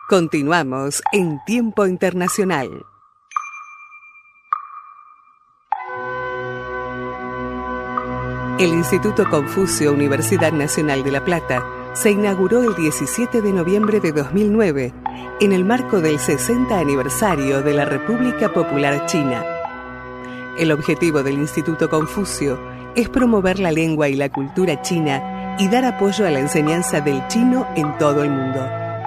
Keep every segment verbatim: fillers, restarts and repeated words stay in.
Continuamos en Tiempo Internacional. El Instituto Confucio Universidad Nacional de La Plata se inauguró el diecisiete de noviembre de dos mil nueve en el marco del sesenta aniversario de la República Popular China. El objetivo del Instituto Confucio es promover la lengua y la cultura china y dar apoyo a la enseñanza del chino en todo el mundo.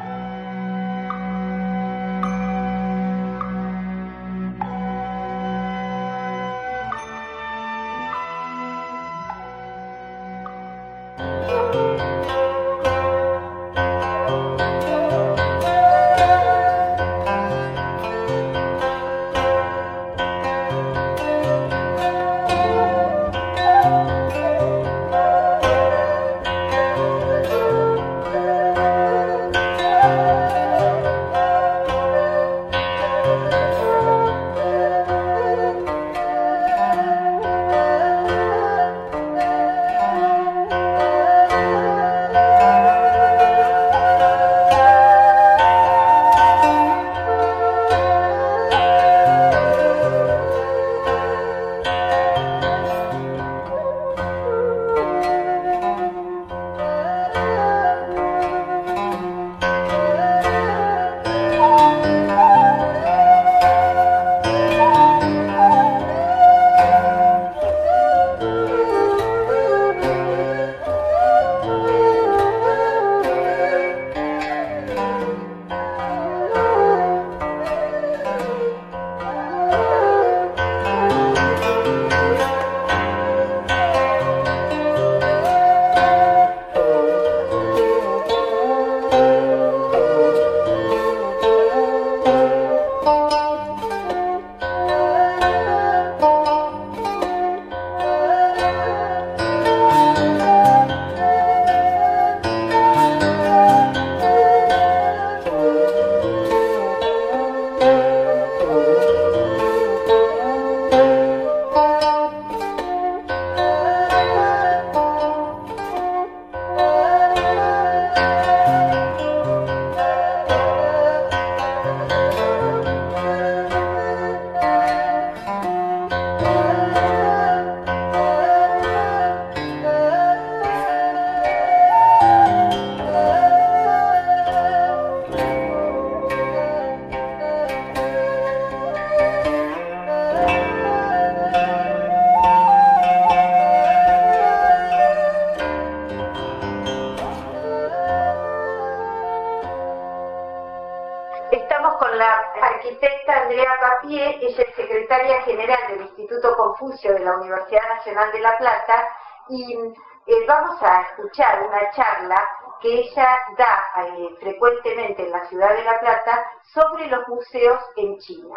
De la Universidad Nacional de La Plata y eh, vamos a escuchar una charla que ella da eh, frecuentemente en la ciudad de La Plata sobre los museos en China.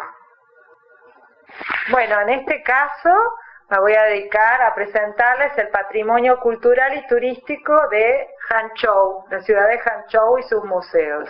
Bueno, en este caso me voy a dedicar a presentarles el patrimonio cultural y turístico de Hangzhou, la ciudad de Hangzhou y sus museos.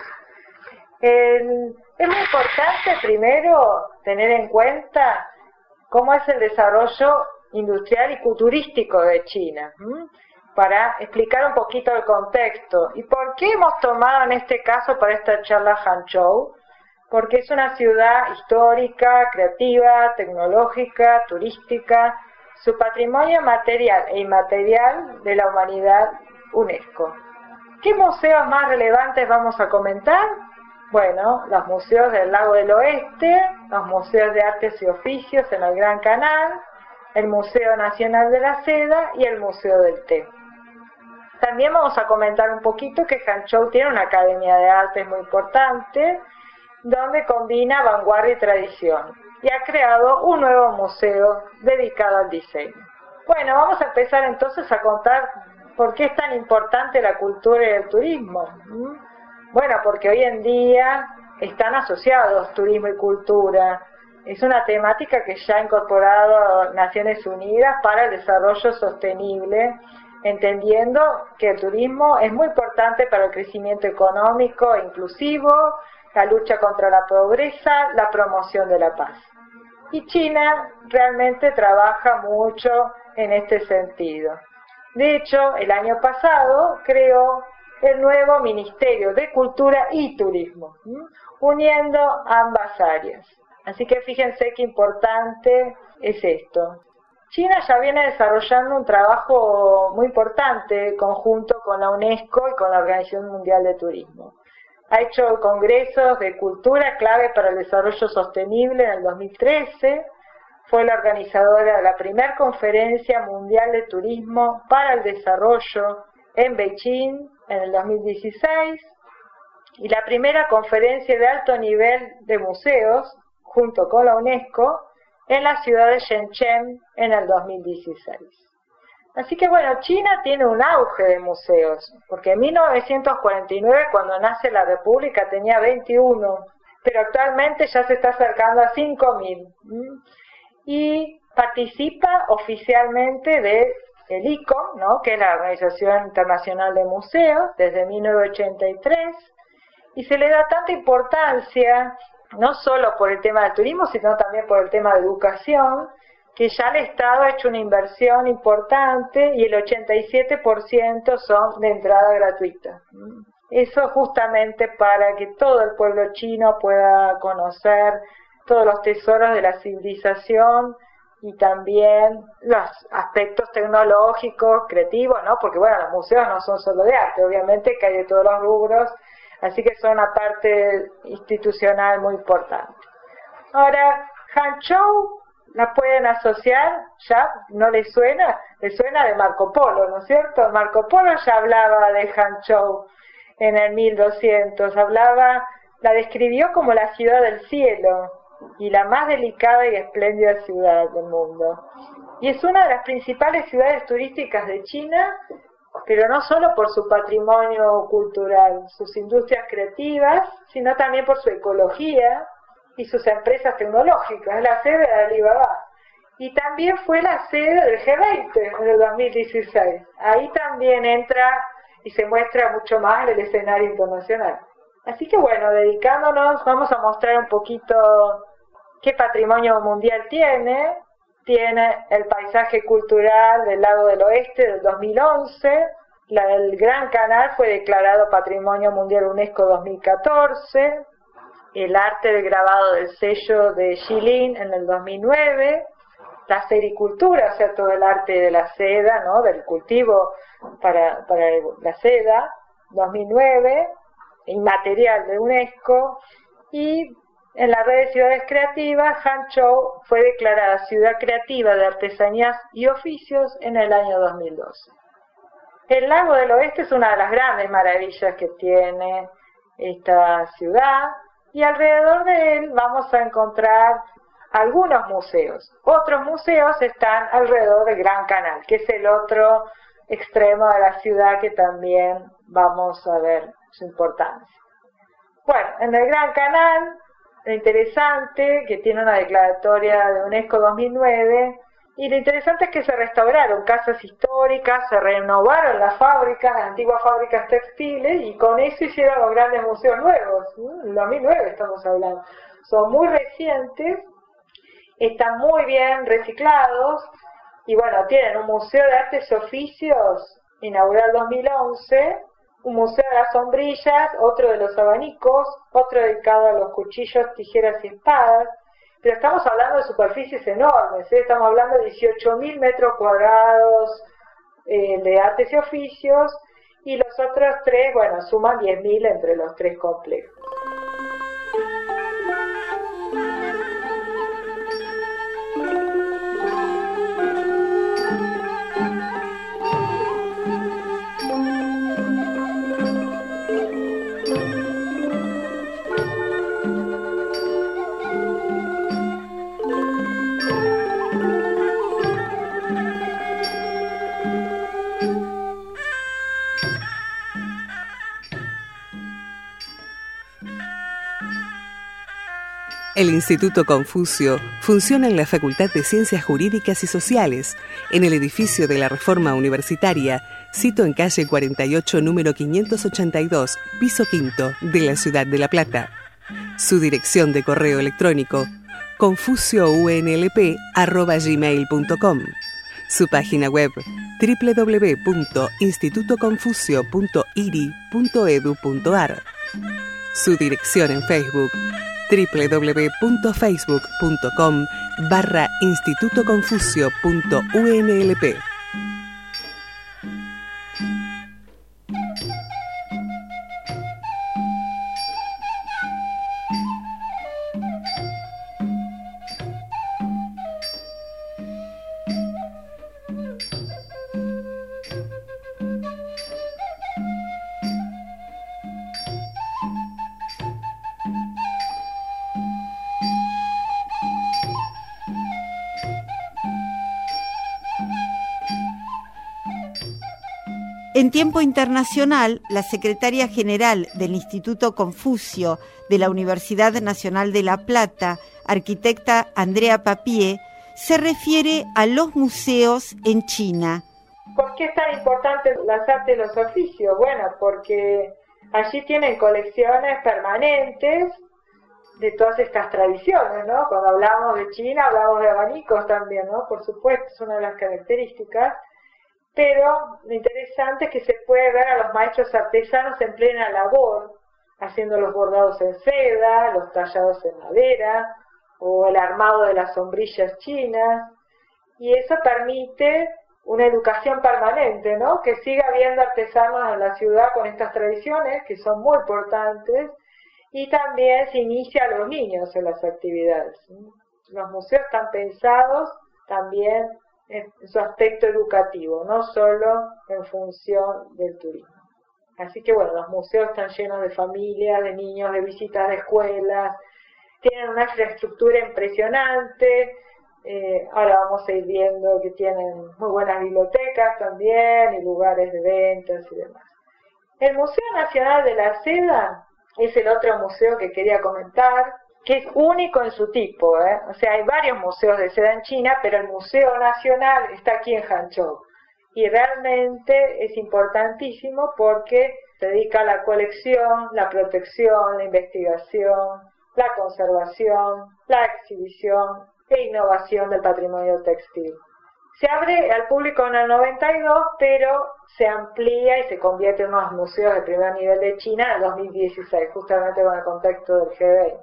El, es muy importante primero tener en cuenta cómo es el desarrollo industrial y turístico de China, ¿m? para explicar un poquito el contexto. ¿Y por qué hemos tomado en este caso para esta charla Hangzhou? Porque es una ciudad histórica, creativa, tecnológica, turística, su patrimonio material e inmaterial de la humanidad UNESCO. ¿Qué museos más relevantes vamos a comentar? Bueno, los museos del Lago del Oeste, los museos de artes y oficios en el Gran Canal, el Museo Nacional de la Seda y el Museo del Té. También vamos a comentar un poquito que Hangzhou tiene una academia de artes muy importante, donde combina vanguardia y tradición, y ha creado un nuevo museo dedicado al diseño. Bueno, vamos a empezar entonces a contar por qué es tan importante la cultura y el turismo. ¿Mm? Bueno, porque hoy en día están asociados turismo y cultura. Es una temática que ya ha incorporado Naciones Unidas para el desarrollo sostenible, entendiendo que el turismo es muy importante para el crecimiento económico e inclusivo, la lucha contra la pobreza, la promoción de la paz. Y China realmente trabaja mucho en este sentido. De hecho, el año pasado creó el nuevo Ministerio de Cultura y Turismo, ¿sí? Uniendo ambas áreas. Así que fíjense qué importante es esto. China ya viene desarrollando un trabajo muy importante conjunto con la UNESCO y con la Organización Mundial de Turismo. Ha hecho congresos de cultura clave para el desarrollo sostenible en el dos mil trece, fue la organizadora de la primera conferencia mundial de turismo para el desarrollo en Beijing en el dos mil dieciséis y la primera conferencia de alto nivel de museos junto con la UNESCO en la ciudad de Shenzhen en el dos mil dieciséis. Así que bueno, China tiene un auge de museos, porque en mil novecientos cuarenta y nueve, cuando nace la República, tenía veintiuno, pero actualmente ya se está acercando a cinco mil. Y participa oficialmente de el I C O M, ¿no?, que es la Organización Internacional de Museos, desde mil novecientos ochenta y tres, y se le da tanta importancia, no solo por el tema del turismo, sino también por el tema de educación, que ya el Estado ha hecho una inversión importante y el ochenta y siete por ciento son de entrada gratuita. Eso justamente para que todo el pueblo chino pueda conocer todos los tesoros de la civilización y también los aspectos tecnológicos, creativos, ¿no? Porque bueno, los museos no son solo de arte, obviamente que hay de todos los rubros, así que son una parte institucional muy importante. Ahora, Hangzhou la pueden asociar, ¿ya? ¿No les suena? Les suena de Marco Polo, ¿no es cierto? Marco Polo ya hablaba de Hangzhou en el mil doscientos, hablaba, la describió como la ciudad del cielo y la más delicada y espléndida ciudad del mundo. Y es una de las principales ciudades turísticas de China, pero no solo por su patrimonio cultural, sus industrias creativas, sino también por su ecología y sus empresas tecnológicas. Es la sede de Alibaba. Y también fue la sede del G veinte en el dos mil dieciséis. Ahí también entra y se muestra mucho más el escenario internacional. Así que bueno, dedicándonos, vamos a mostrar un poquito qué patrimonio mundial tiene. Tiene el paisaje cultural del Lago del Oeste del dos mil once, la, el Gran Canal fue declarado Patrimonio Mundial UNESCO dos mil catorce, el arte del grabado del sello de Jilin en el dos mil nueve, la sericultura, o sea, todo el arte de la seda, ¿no?, del cultivo para, para la seda, dos mil nueve, inmaterial de UNESCO, y en la red de ciudades creativas, Hangzhou fue declarada Ciudad Creativa de Artesanías y Oficios en el año dos mil doce. El Lago del Oeste es una de las grandes maravillas que tiene esta ciudad, y alrededor de él vamos a encontrar algunos museos. Otros museos están alrededor del Gran Canal, que es el otro extremo de la ciudad que también vamos a ver su importancia. Bueno, en el Gran Canal, lo interesante, que tiene una declaratoria de UNESCO dos mil nueve, y lo interesante es que se restauraron casas históricas, se renovaron las fábricas, las antiguas fábricas textiles, y con eso hicieron los grandes museos nuevos. En dos mil nueve estamos hablando. Son muy recientes, están muy bien reciclados, y bueno, tienen un museo de artes y oficios inaugurado en dos mil once, un museo de las sombrillas, otro de los abanicos, otro dedicado a los cuchillos, tijeras y espadas, pero estamos hablando de superficies enormes, ¿eh? Estamos hablando de dieciocho mil metros cuadrados eh, de artes y oficios, y los otros tres, bueno, suman diez mil entre los tres complejos. El Instituto Confucio funciona en la Facultad de Ciencias Jurídicas y Sociales, en el edificio de la Reforma Universitaria, sito en calle cuarenta y ocho, número quinientos ochenta y dos, piso quinto, de la ciudad de La Plata. Su dirección de correo electrónico, confucio u n l p arroba gmail punto com. Su página web, doble u doble u doble u punto instituto confucio punto i r i punto e d u punto a r. Su dirección en Facebook: doble u doble u doble u punto facebook punto com barra instituto confucio punto u n l p. En tiempo internacional, la secretaria general del Instituto Confucio de la Universidad Nacional de La Plata, arquitecta Andrea Papié, se refiere a los museos en China. ¿Por qué es tan importante las artes y los oficios? Bueno, porque allí tienen colecciones permanentes de todas estas tradiciones, ¿no? Cuando hablamos de China, hablamos de abanicos también, ¿no? Por supuesto, es una de las características. Pero lo interesante es que se puede ver a los maestros artesanos en plena labor, haciendo los bordados en seda, los tallados en madera, o el armado de las sombrillas chinas, y eso permite una educación permanente, ¿no? Que siga habiendo artesanos en la ciudad con estas tradiciones, que son muy importantes, y también se inicia a los niños en las actividades. Los museos están pensados también en su aspecto educativo, no solo en función del turismo. Así que bueno, los museos están llenos de familias, de niños, de visitas de escuelas, tienen una infraestructura impresionante, eh, ahora vamos a ir viendo que tienen muy buenas bibliotecas también, y lugares de ventas y demás. El Museo Nacional de la Seda es el otro museo que quería comentar, que es único en su tipo, ¿eh? O sea, hay varios museos de seda en China, pero el Museo Nacional está aquí en Hangzhou. Y realmente es importantísimo porque se dedica a la colección, la protección, la investigación, la conservación, la exhibición e innovación del patrimonio textil. Se abre al público en el noventa y dos, pero se amplía y se convierte en uno de los museos de primer nivel de China en el dos mil dieciséis, justamente con el contexto del G veinte.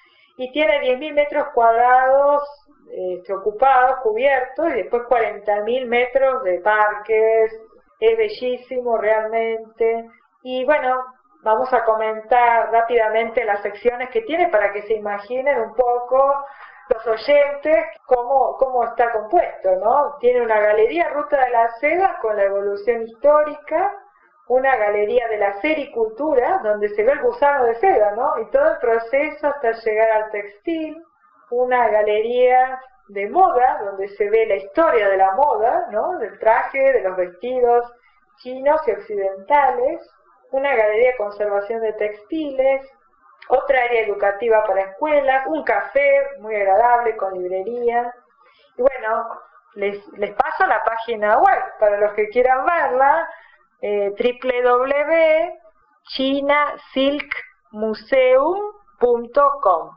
Y tiene diez mil metros cuadrados este, ocupados, cubiertos, y después cuarenta mil metros de parques. Es bellísimo realmente. Y bueno, vamos a comentar rápidamente las secciones que tiene para que se imaginen un poco los oyentes cómo, cómo está compuesto, ¿no? Tiene una galería Ruta de la Seda con la evolución histórica, una galería de la sericultura, donde se ve el gusano de seda, ¿no? Y todo el proceso hasta llegar al textil, una galería de moda, donde se ve la historia de la moda, ¿no? Del traje, de los vestidos chinos y occidentales, una galería de conservación de textiles, otra área educativa para escuelas, un café muy agradable con librería. Y bueno, les, les paso la página web para los que quieran verla, eh, doble u doble u doble u punto china silk museum punto com.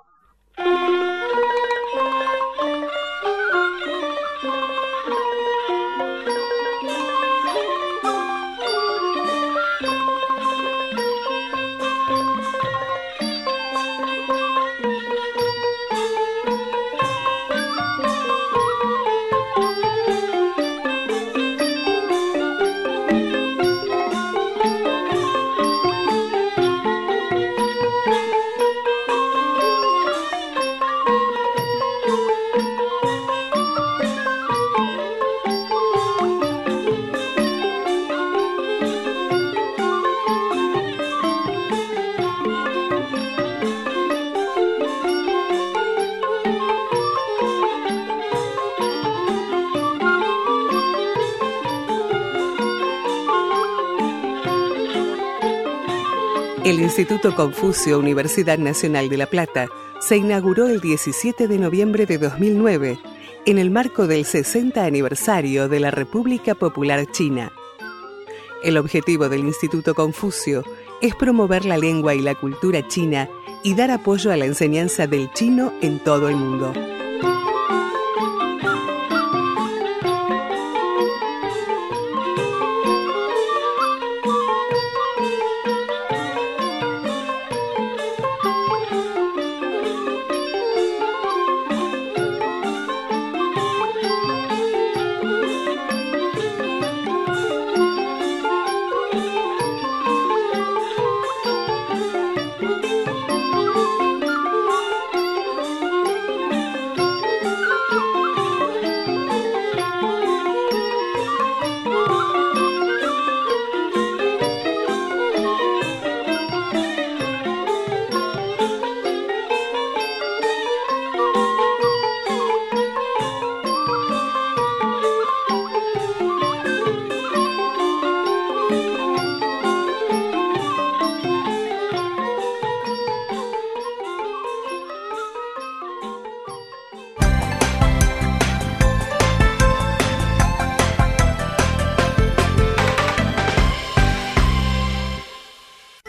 El Instituto Confucio Universidad Nacional de La Plata se inauguró el diecisiete de noviembre de dos mil nueve en el marco del sesenta aniversario de la República Popular China. El objetivo del Instituto Confucio es promover la lengua y la cultura china y dar apoyo a la enseñanza del chino en todo el mundo.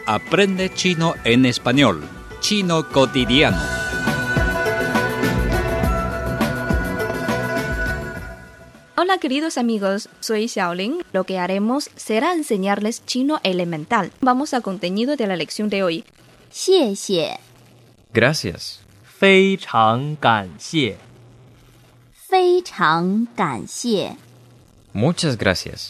Aprende chino en español. Chino cotidiano. Hola queridos amigos, soy Xiaolin. Lo que haremos será enseñarles chino elemental. Vamos al contenido de la lección de hoy. 谢谢 Gracias. 非常感谢非常感谢 Muchas gracias.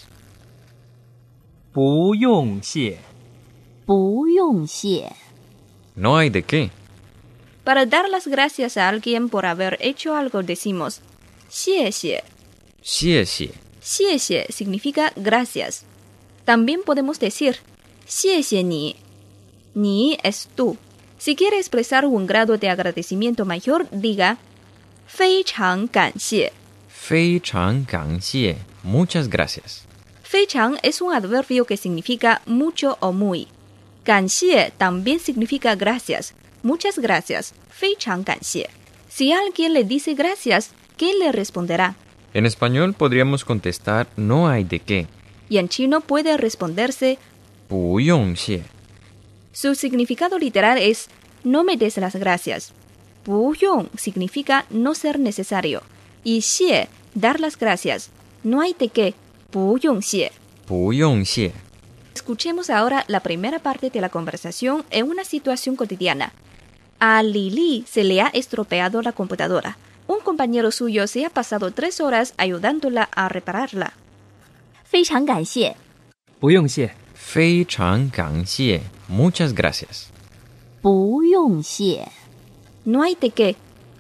不用谢不用谢 No hay de qué. Para dar las gracias a alguien por haber hecho algo decimos 谢谢. 谢谢. 谢谢 significa gracias. También podemos decir 谢谢你. Ni es tú. Si quiere expresar un grado de agradecimiento mayor, diga 非常感谢. 非常感谢. Muchas gracias. 非常 es un adverbio que significa mucho o muy. 感谢 también significa gracias. Muchas gracias. 非常感谢. Si alguien le dice gracias, ¿qué le responderá? En español podríamos contestar no hay de qué. Y en chino puede responderse 不用谢. Su significado literal es no me des las gracias. 不用 significa no ser necesario. Y 谢 dar las gracias. No hay de qué. 不用谢. 不用谢. Escuchemos ahora la primera parte de la conversación en una situación cotidiana. A Lili se le ha estropeado la computadora. Un compañero suyo se ha pasado tres horas ayudándola a repararla. 非常感谢不用谢非常感谢. Muchas gracias. 不用谢 No hay de qué.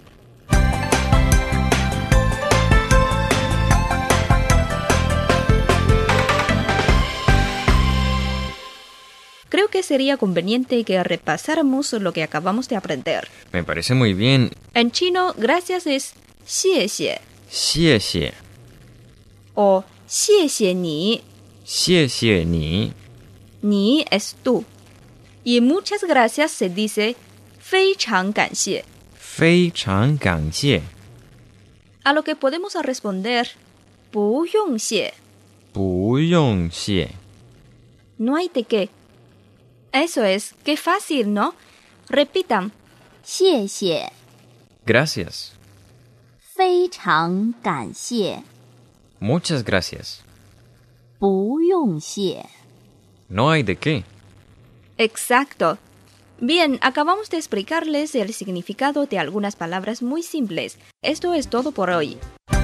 Creo que sería conveniente que repasáramos lo que acabamos de aprender. Me parece muy bien. En chino, gracias es 谢谢谢谢. o 谢谢你. 谢谢你. Ni es tú. Y muchas gracias se dice 非常感谢. 非常感谢. A lo que podemos responder 不用谢. 不用谢. No hay de qué. Eso es, qué fácil, ¿no? Repitan. 谢谢 Gracias. 非常感谢 Muchas gracias. 不用谢 No hay de qué. Exacto. Bien, acabamos de explicarles el significado de algunas palabras muy simples. Esto es todo por hoy.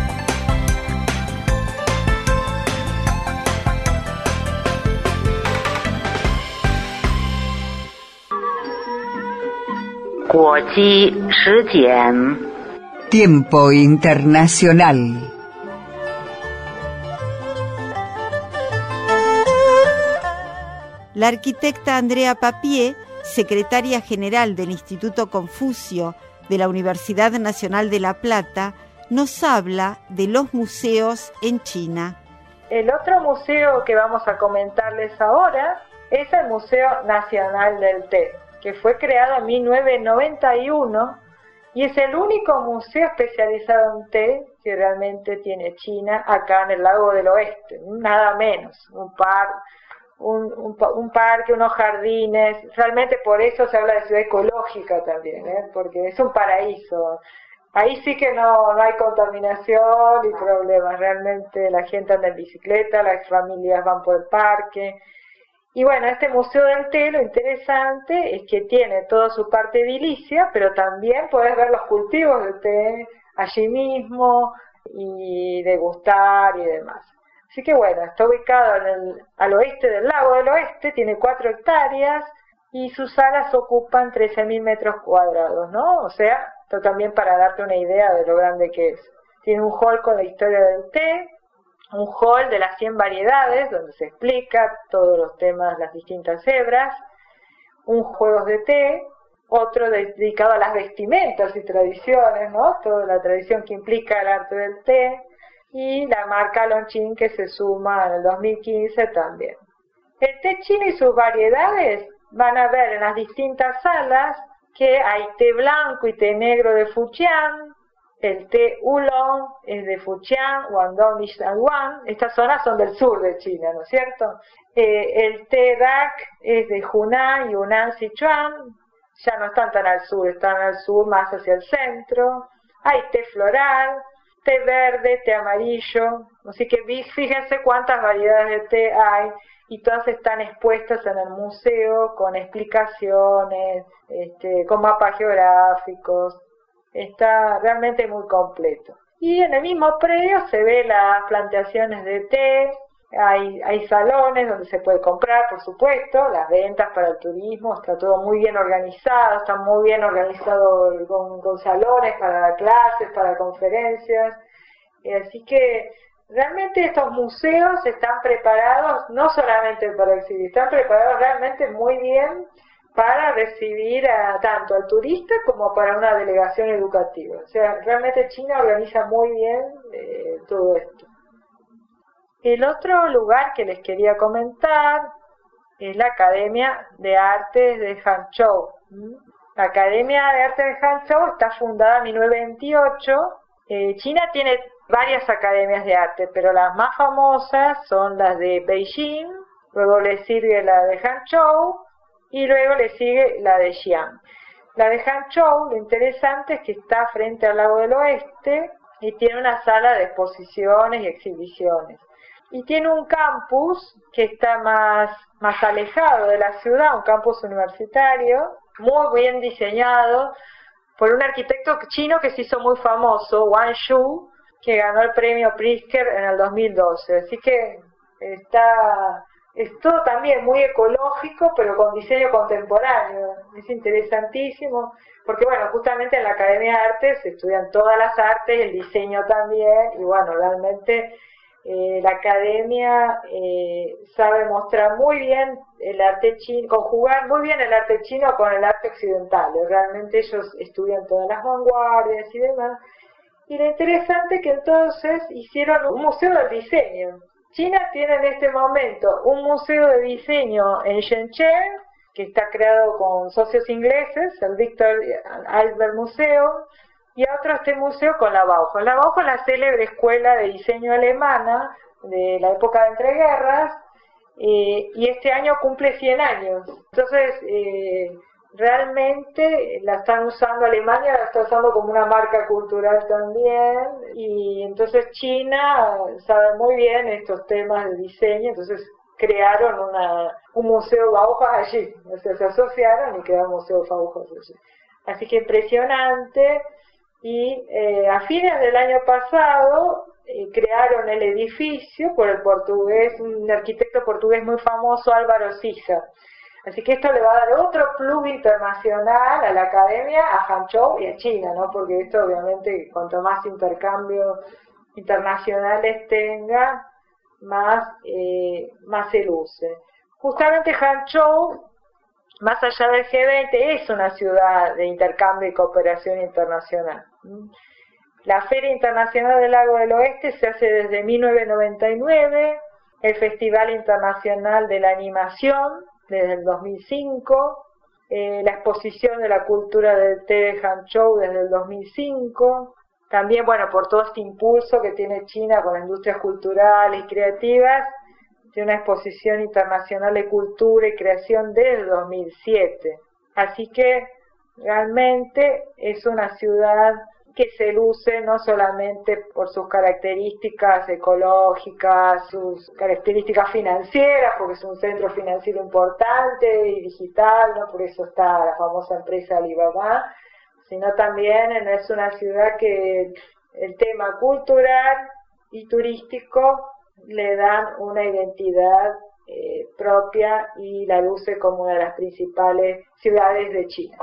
Tiempo internacional. La arquitecta Andrea Papié, secretaria general del Instituto Confucio de la Universidad Nacional de La Plata, nos habla de los museos en China. El otro museo que vamos a comentarles ahora es el Museo Nacional del Té, que fue creado en mil novecientos noventa y uno y es el único museo especializado en té que realmente tiene China acá en el Lago del Oeste, nada menos, un par, un, un, un parque, unos jardines, realmente por eso se habla de ciudad ecológica también, ¿eh? Porque es un paraíso. Ahí sí que no, no hay contaminación y problemas, realmente la gente anda en bicicleta, las familias van por el parque. Y bueno, este Museo del Té, lo interesante es que tiene toda su parte edilicia, pero también podés ver los cultivos de té allí mismo y degustar y demás. Así que bueno, está ubicado en el, al oeste del Lago del Oeste, tiene cuatro hectáreas y sus salas ocupan trece mil metros cuadrados, ¿no? O sea, esto también para darte una idea de lo grande que es. Tiene un hall con la historia del té, un hall de las cien variedades, donde se explica todos los temas, las distintas hebras, un juegos de té, otro dedicado a las vestimentas y tradiciones, ¿no? Toda la tradición que implica el arte del té, y la marca Longqing que se suma en el dos mil quince también. El té chino y sus variedades van a ver en las distintas salas que hay té blanco y té negro de Fujian, El té oolong es de Fujian, Guangdong y Shandong. Estas zonas son del sur de China, ¿no es cierto? Eh, el té dak es de Hunan, Yunnan, Sichuan. Ya no están tan al sur, están al sur más hacia el centro. Hay té floral, té verde, té amarillo. Así que fíjense cuántas variedades de té hay y todas están expuestas en el museo con explicaciones, este, con mapas geográficos. Está realmente muy completo. Y en el mismo predio se ve las plantaciones de té, hay, hay salones donde se puede comprar, por supuesto, las ventas para el turismo, está todo muy bien organizado, está muy bien organizado con, con salones para clases, para conferencias. Y así que realmente estos museos están preparados no solamente para exhibir, están preparados realmente muy bien para recibir a, tanto al turista como para una delegación educativa. O sea, realmente China organiza muy bien eh, todo esto. El otro lugar que les quería comentar es la Academia de Artes de Hangzhou. La Academia de Artes de Hangzhou está fundada en mil novecientos veintiocho. Eh, China tiene varias academias de arte, pero las más famosas son las de Beijing, luego le sigue la de Hangzhou, y luego le sigue la de Xi'an. La de Hangzhou, lo interesante es que está frente al lago del oeste y tiene una sala de exposiciones y exhibiciones. Y tiene un campus que está más, más alejado de la ciudad, un campus universitario, muy bien diseñado por un arquitecto chino que se hizo muy famoso, Wang Shu, que ganó el premio Pritzker en el dos mil doce. Así que está... Es todo también muy ecológico, pero con diseño contemporáneo. Es interesantísimo, porque bueno, justamente en la Academia de Artes se estudian todas las artes, el diseño también, y bueno, realmente eh, la Academia eh, sabe mostrar muy bien el arte chino, conjugar muy bien el arte chino con el arte occidental. Realmente ellos estudian todas las vanguardias y demás. Y lo interesante es que entonces hicieron un museo del diseño. China tiene en este momento un museo de diseño en Shenzhen, que está creado con socios ingleses, el Victor Albert Museo, y otro este museo con la Bauhaus. La Bauhaus es la célebre escuela de diseño alemana de la época de entreguerras, eh, y este año cumple cien años. Entonces, eh, realmente la están usando, Alemania la está usando como una marca cultural también, y entonces China sabe muy bien estos temas de diseño, entonces crearon una, un museo Bauhaus allí, o sea, se asociaron y crearon un museo Bauhaus allí. Así que impresionante, y eh, a fines del año pasado eh, crearon el edificio por el portugués, un arquitecto portugués muy famoso, Álvaro Siza. Así que esto le va a dar otro plus internacional a la academia, a Hangzhou y a China, ¿no? Porque esto obviamente, cuanto más intercambios internacionales tenga, más, eh, más se luce. Justamente Hangzhou, más allá del G veinte, es una ciudad de intercambio y cooperación internacional. La Feria Internacional del Lago del Oeste se hace desde mil novecientos noventa y nueve, el Festival Internacional de la Animación desde el dos mil cinco, eh, la exposición de la cultura del té de Hangzhou desde el dos mil cinco, también, bueno, por todo este impulso que tiene China con las industrias culturales y creativas, tiene una exposición internacional de cultura y creación desde el dos mil siete. Así que realmente es una ciudad que se luce no solamente por sus características ecológicas, sus características financieras, porque es un centro financiero importante y digital, ¿no? Por eso está la famosa empresa Alibaba, sino también es una ciudad que el tema cultural y turístico le dan una identidad eh, propia y la luce como una de las principales ciudades de China.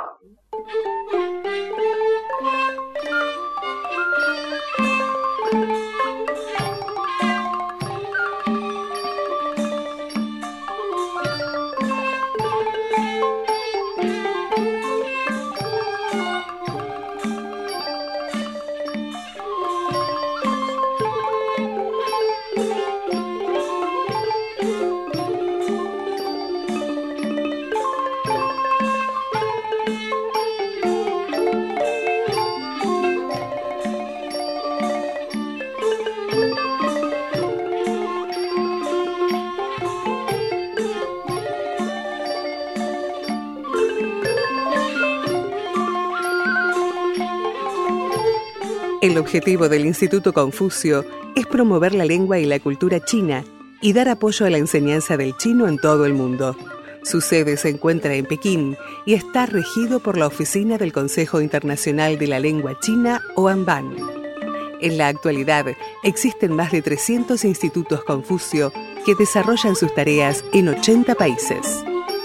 El objetivo del Instituto Confucio es promover la lengua y la cultura china y dar apoyo a la enseñanza del chino en todo el mundo. Su sede se encuentra en Pekín y está regido por la Oficina del Consejo Internacional de la Lengua China, OANBAN. En la actualidad, existen más de trescientos institutos Confucio que desarrollan sus tareas en ochenta países.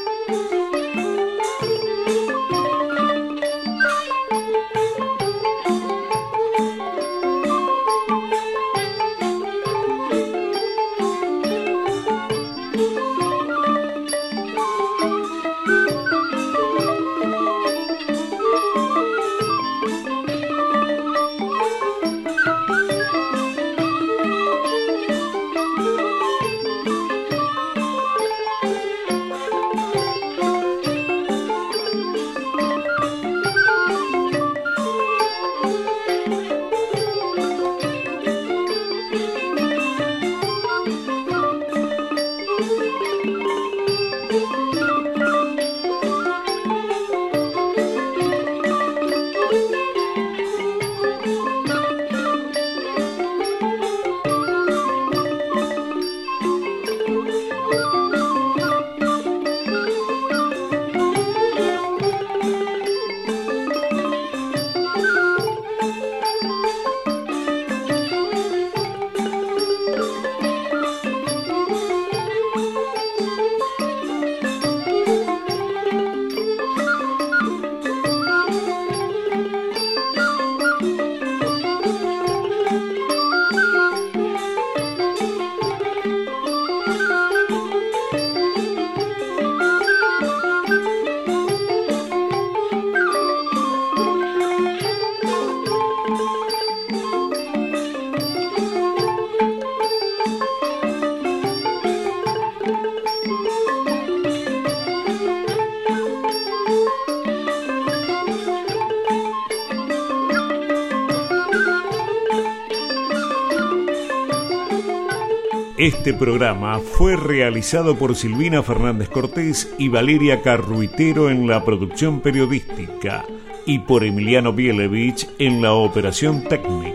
Este programa fue realizado por Silvina Fernández Cortés y Valeria Carruitero en la producción periodística y por Emiliano Bielevich en la operación técnica.